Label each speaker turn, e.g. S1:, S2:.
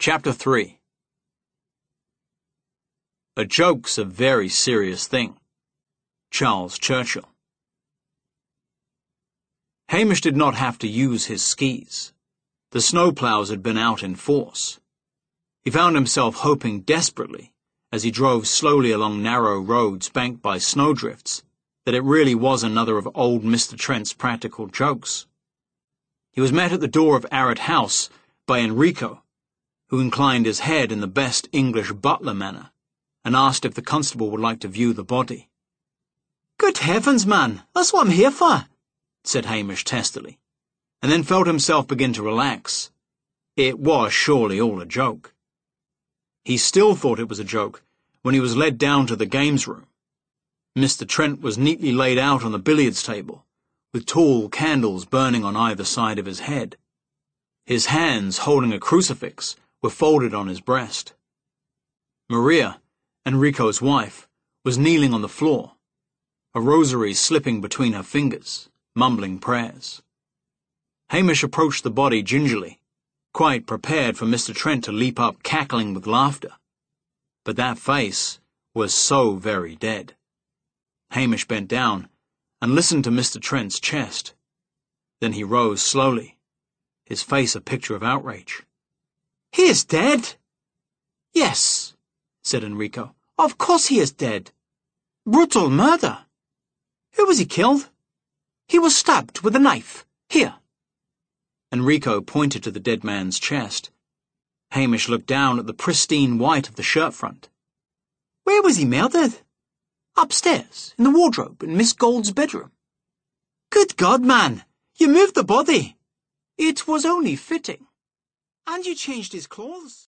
S1: Chapter 3. A joke's a very serious thing. Charles Churchill. Hamish did not have to use his skis. The snowplows had been out in force. He found himself hoping desperately, as he drove slowly along narrow roads banked by snowdrifts, that it really was another of old Mr. Trent's practical jokes. He was met at the door of Arrett House by Enrico, who inclined his head in the best English butler manner, and asked if the constable would like to view the body.
S2: "Good heavens, man, that's what I'm here for,"
S1: said Hamish testily, and then felt himself begin to relax. It was surely all a joke. He still thought it was a joke when he was led down to the games room. Mr. Trent was neatly laid out on the billiards table, with tall candles burning on either side of his head. His hands, holding a crucifix, were folded on his breast. Maria, Enrico's wife, was kneeling on the floor, a rosary slipping between her fingers, mumbling prayers. Hamish approached the body gingerly, quite prepared for Mr. Trent to leap up cackling with laughter. But that face was so very dead. Hamish bent down and listened to Mr. Trent's chest. Then he rose slowly, his face a picture of outrage.
S2: "He is dead?"
S1: "Yes," said Enrico.
S2: "Of course he is dead. Brutal murder. Who was he killed?" "He was stabbed with a knife. Here."
S1: Enrico pointed to the dead man's chest. Hamish looked down at the pristine white of the shirt front.
S2: "Where was he murdered?" "Upstairs, in the wardrobe in Miss Gould's bedroom." "Good God, man! You moved the body."
S1: "It was only fitting."
S2: "And you changed his clothes?"